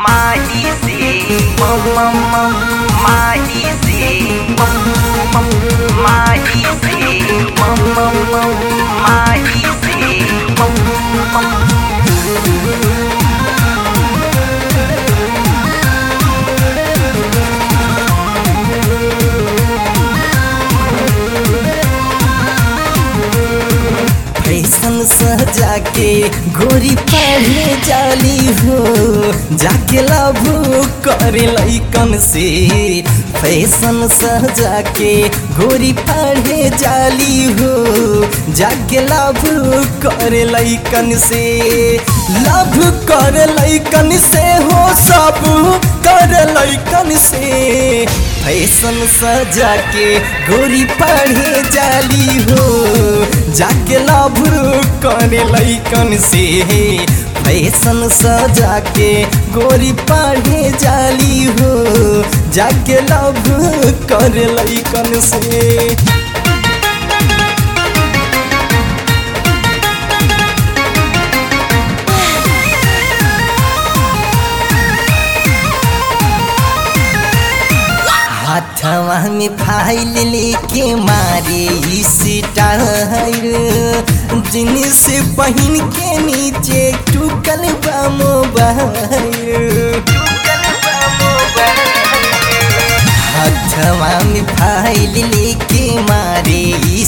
Fashion सजा के गोरी पढ़े जाली हो, जाके लव करे लइकन से। फैशन सजा के गोरी पढ़े जाली हो, जाके लव करे लइकन से। लव करे लइकन से हो, सब करे लइकन से। फैशन सजा के गोरी पढ़े जाली हो, जाके लव करे लइकन से। फैशन सजा के गोरी पढ़े जाली हो, जाके लव करे लइकन से। हाथवा में फाइल लेके मारे स्टाइल, जीन्स पहन के नीचे टूकल बा मोबाइल। हाथवा में फाइल लेके मारे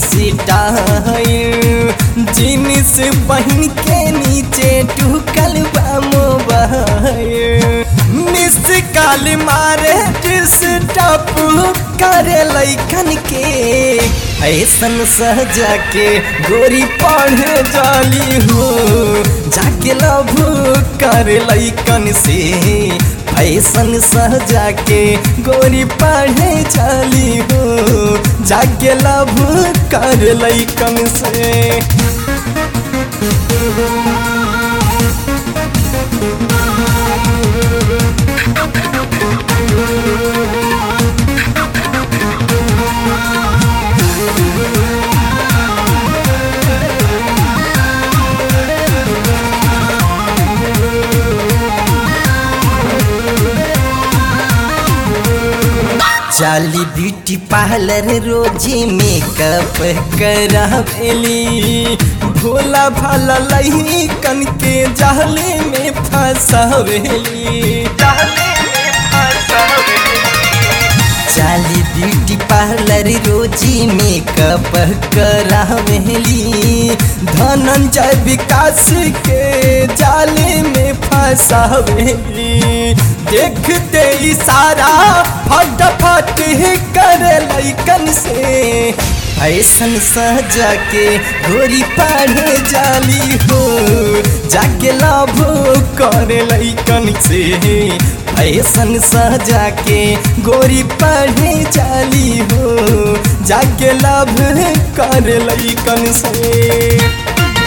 स्टाइल, जीन्स पहन के नीचे टूकल बा मोबाइल। मिस काल मारे डिस्टर्ब करे लइकन के। फैशन सजा के गोरी पढ़े जाली हो, जाके लव करे लइकन से। फैशन सजा के गोरी पढ़े जाली हो, जाके लव करे लइकन से। जाली ब्यूटी पार्लर रोजे मेकअप करावेली, भोला भाला लइकन के जाले में फंसावेली। जाली ब्यूटी पार्लर रोजे मेकअप करावेली, धनंजय विकास के जाले में फंसावेली। देखते इशारा फटाफट करे लइकन से। फैशन सजा के गोरी पढ़े जाली हो, जाके लव करे लइकन से। फैशन सजा के गोरी पढ़े जाली हो, जाके लव करे लइकन से।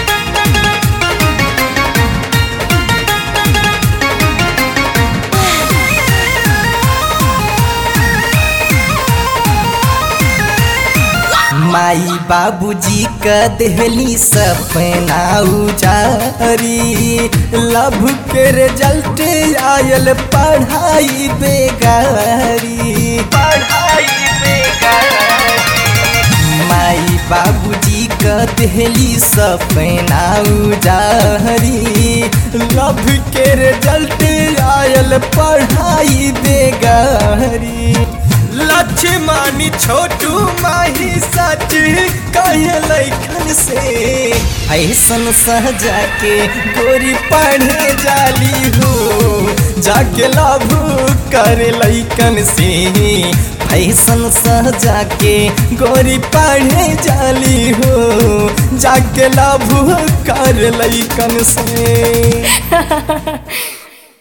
माई बाबूजी का देहली सपना उजारी, लव के रिजल्ट आयल पढ़ाई बेगारी। माई बाबूजी का देहली सपना उजारी, लव के रिजल्ट आयल पढ़ाई बेगारी। लक्ष्मणी छोटू माही सच कहे लइकन से। फैशन सजा के गोरी पढ़े जाली हो, जाके लव करे लइकन से। फैशन सजा के गोरी पढ़े जाली हो, जाके लव करे लइकन से।